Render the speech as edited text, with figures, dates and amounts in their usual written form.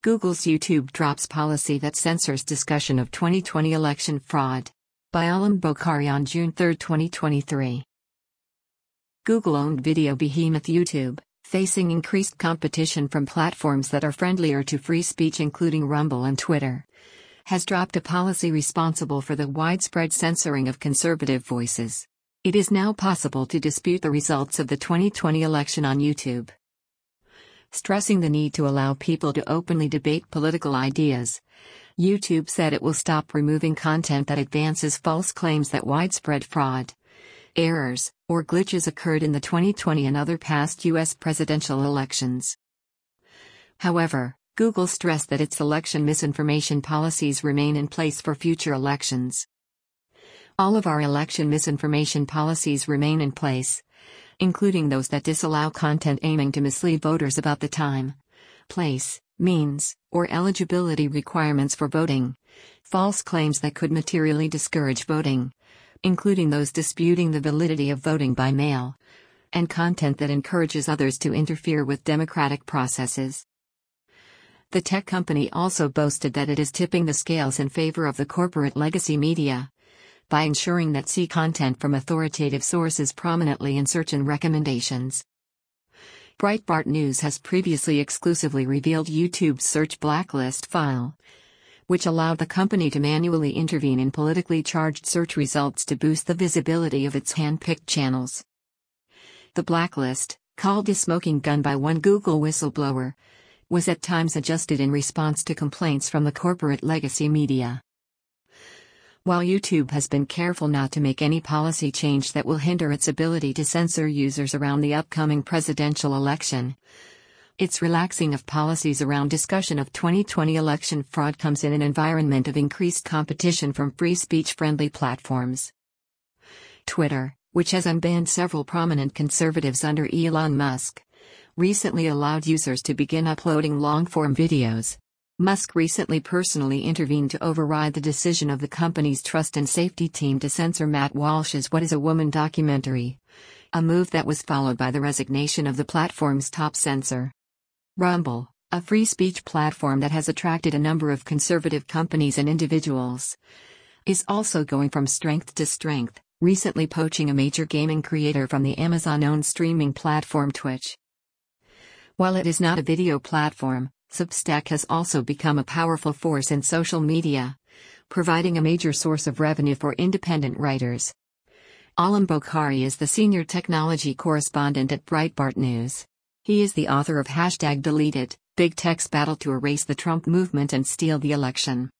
Google's YouTube drops policy that censors discussion of 2020 election fraud. By Alam Bokhari on June 3, 2023. Google-owned video behemoth YouTube, facing increased competition from platforms that are friendlier to free speech including Rumble and Twitter, has dropped a policy responsible for the widespread censoring of conservative voices. It is now possible to dispute the results of the 2020 election on YouTube. Stressing the need to allow people to openly debate political ideas, YouTube said it will stop removing content that advances false claims that widespread fraud, errors, or glitches occurred in the 2020 and other past U.S. presidential elections. However, Google stressed that its election misinformation policies remain in place for future elections. All of our election misinformation policies remain in place, including those that disallow content aiming to mislead voters about the time, place, means, or eligibility requirements for voting, false claims that could materially discourage voting, including those disputing the validity of voting by mail, and content that encourages others to interfere with democratic processes. The tech company also boasted that it is tipping the scales in favor of the corporate legacy media by ensuring that see content from authoritative sources prominently in search and recommendations. Breitbart News has previously exclusively revealed YouTube's search blacklist file, which allowed the company to manually intervene in politically charged search results to boost the visibility of its hand-picked channels. The blacklist, called a smoking gun by one Google whistleblower, was at times adjusted in response to complaints from the corporate legacy media. While YouTube has been careful not to make any policy change that will hinder its ability to censor users around the upcoming presidential election, its relaxing of policies around discussion of 2020 election fraud comes in an environment of increased competition from free speech-friendly platforms. Twitter, which has unbanned several prominent conservatives under Elon Musk, recently allowed users to begin uploading long-form videos. Musk recently personally intervened to override the decision of the company's trust and safety team to censor Matt Walsh's What is a Woman documentary, a move that was followed by the resignation of the platform's top censor. Rumble, a free speech platform that has attracted a number of conservative companies and individuals, is also going from strength to strength, recently poaching a major gaming creator from the Amazon-owned streaming platform Twitch. While it is not a video platform, Substack has also become a powerful force in social media, providing a major source of revenue for independent writers. Alam Bokhari is the senior technology correspondent at Breitbart News. He is the author of #DeleteIt, Big Tech's Battle to Erase the Trump Movement and Steal the Election.